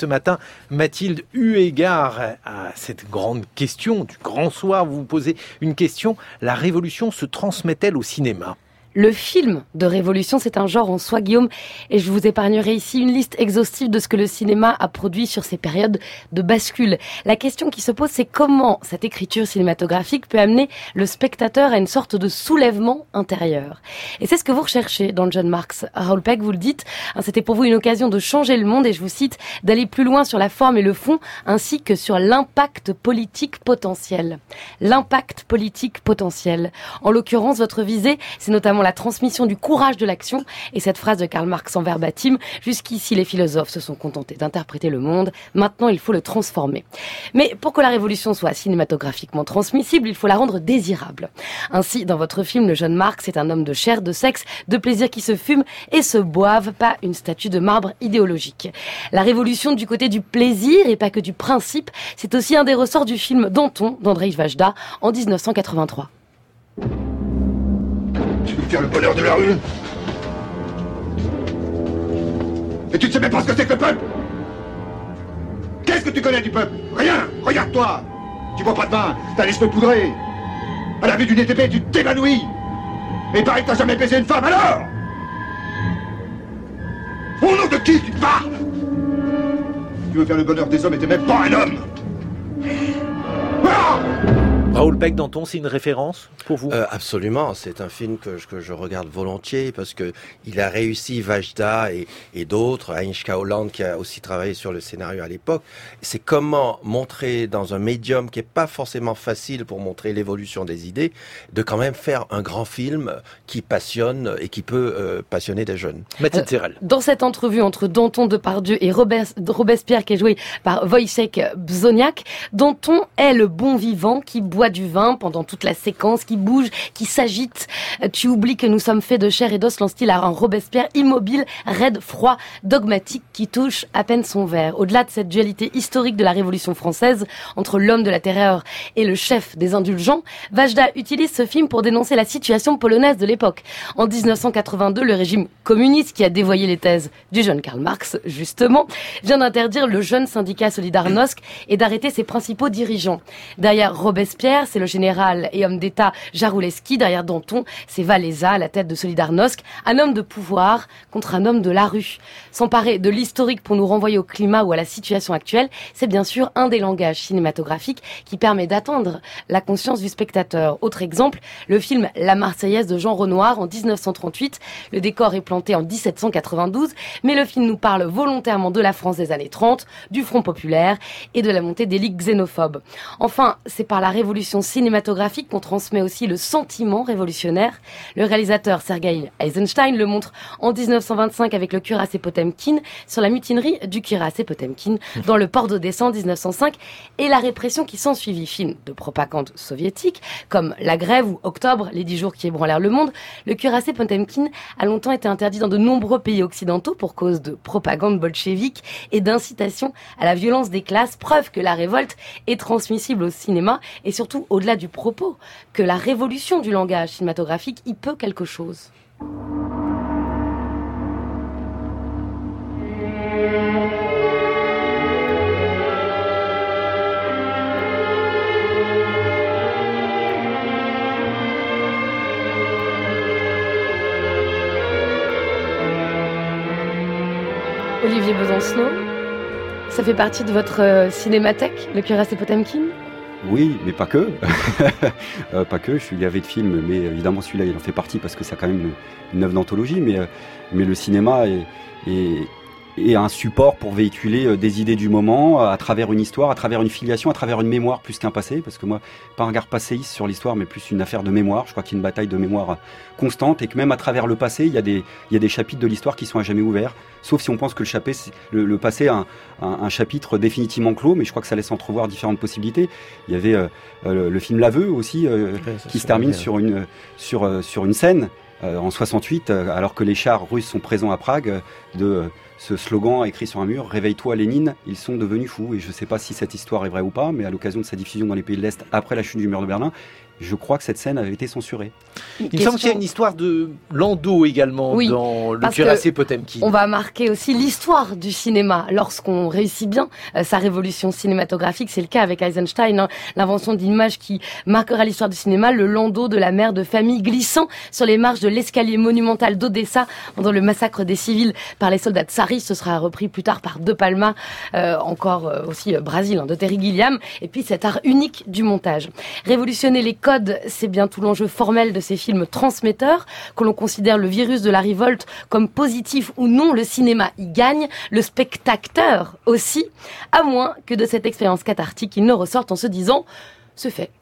ce matin, Mathilde, eu égard à cette grande question du grand soir, vous vous posez une question, la révolution se transmet-elle au cinéma ? Le film de révolution, c'est un genre en soi, Guillaume, et je vous épargnerai ici une liste exhaustive de ce que le cinéma a produit sur ces périodes de bascule. La question qui se pose, c'est comment cette écriture cinématographique peut amener le spectateur à une sorte de soulèvement intérieur. Et c'est ce que vous recherchez dans le jeune Marx. Raoul Peck, vous le dites, c'était pour vous une occasion de changer le monde, et je vous cite, d'aller plus loin sur la forme et le fond, ainsi que sur l'impact politique potentiel. L'impact politique potentiel. En l'occurrence, votre visée, c'est notamment la transmission du courage de l'action, et cette phrase de Karl Marx en verbatim, jusqu'ici les philosophes se sont contentés d'interpréter le monde, maintenant il faut le transformer. Mais pour que la révolution soit cinématographiquement transmissible, il faut la rendre désirable. Ainsi, dans votre film, le jeune Marx est un homme de chair, de sexe, de plaisir qui se fume et se boive, pas une statue de marbre idéologique. La révolution du côté du plaisir et pas que du principe, c'est aussi un des ressorts du film Danton d'Andrzej Wajda en 1983. Tu veux faire le bonheur de la rue? Et tu ne sais même pas ce que c'est que le peuple? Qu'est-ce que tu connais du peuple? Rien! Regarde-toi! Tu bois pas de vin, t'as les cheveux poudrés. À la vue d'une ETP, tu t'évanouis. Et il paraît que t'as jamais baisé une femme, alors? Au nom de qui tu parles? Tu veux faire le bonheur des hommes et t'es même pas un homme. Ah! Raoul Peck, Danton, c'est une référence pour vous? Absolument, c'est un film que je regarde volontiers parce que il a réussi, Wajda et d'autres, Agnieszka Holland qui a aussi travaillé sur le scénario à l'époque. C'est comment montrer dans un médium qui est pas forcément facile pour montrer l'évolution des idées, de quand même faire un grand film qui passionne et qui peut passionner des jeunes. Mathilde Serrel. Dans cette entrevue entre Danton, Depardieu et Robespierre qui est joué par Wojciech Bzoniak, Danton est le bon vivant qui boit du vin pendant toute la séquence, qui bouge, qui s'agite. Tu oublies que nous sommes faits de chair et d'os, lance-t-il à un Robespierre immobile, raide, froid, dogmatique, qui touche à peine son verre. Au-delà de cette dualité historique de la Révolution française, entre l'homme de la terreur et le chef des indulgents, Wajda utilise ce film pour dénoncer la situation polonaise de l'époque. En 1982, le régime communiste qui a dévoyé les thèses du jeune Karl Marx, justement, vient d'interdire le jeune syndicat Solidarnosc et d'arrêter ses principaux dirigeants. Derrière Robespierre, c'est le général et homme d'État Jaruzelski. Derrière Danton, c'est Wałęsa, à la tête de Solidarnosc, un homme de pouvoir contre un homme de la rue. S'emparer de l'historique pour nous renvoyer au climat ou à la situation actuelle, c'est bien sûr un des langages cinématographiques qui permet d'atteindre la conscience du spectateur. Autre exemple, le film La Marseillaise de Jean Renoir en 1938. Le décor est planté en 1792, mais le film nous parle volontairement de la France des années 30, du Front populaire et de la montée des ligues xénophobes. Enfin, c'est par la révolution cinématographique qu'on transmet aussi le sentiment révolutionnaire. Le réalisateur Sergueï Eisenstein le montre en 1925 avec le cuirassé Potemkin sur la mutinerie du cuirassé Potemkin dans le port d'Odessa en 1905 et la répression qui s'ensuivit. Film de propagande soviétique comme La Grève ou Octobre, les 10 jours qui ébranlèrent le monde. Le cuirassé Potemkin a longtemps été interdit dans de nombreux pays occidentaux pour cause de propagande bolchevique et d'incitation à la violence des classes, preuve que la révolte est transmissible au cinéma et surtout au-delà du propos, que la révolution du langage cinématographique y peut quelque chose. Olivier Besancenot, ça fait partie de votre cinémathèque, le cuirassé Potemkin ? Oui, mais pas que. Pas que, je suis gavé de films, mais évidemment celui-là il en fait partie parce que c'est quand même une œuvre d'anthologie, mais le cinéma est un support pour véhiculer des idées du moment à travers une histoire, à travers une filiation, à travers une mémoire plus qu'un passé, parce que moi, pas un regard passéiste sur l'histoire, mais plus une affaire de mémoire. Je crois qu'il y a une bataille de mémoire constante et que même à travers le passé, il y a des chapitres de l'histoire qui sont à jamais ouverts, sauf si on pense que le passé a un chapitre définitivement clos, mais je crois que ça laisse entrevoir différentes possibilités. Il y avait le film L'Aveu aussi, qui se termine sur une scène en 68, alors que les chars russes sont présents à Prague, de ce slogan écrit sur un mur, « Réveille-toi Lénine, ils sont devenus fous ». Et je ne sais pas si cette histoire est vraie ou pas, mais à l'occasion de sa diffusion dans les pays de l'Est après la chute du mur de Berlin, je crois que cette scène avait été censurée. Il me semble qu'il y a une histoire de Lando également dans le cuirassé Potemkin. On va marquer aussi l'histoire du cinéma lorsqu'on réussit bien sa révolution cinématographique. C'est le cas avec Eisenstein, l'invention d'une image qui marquera l'histoire du cinéma, le landau de la mère de famille glissant sur les marches de l'escalier monumental d'Odessa pendant le massacre des civils par les soldats tsaristes. Ce sera repris plus tard par De Palma, aussi Brésil, de Terry Gilliam, et puis cet art unique du montage. Révolutionner les codes, c'est bien tout l'enjeu formel de ces films transmetteurs, que l'on considère le virus de la révolte comme positif ou non, le cinéma y gagne, le spectateur aussi, à moins que de cette expérience cathartique, il ne ressorte en se disant « ce fait,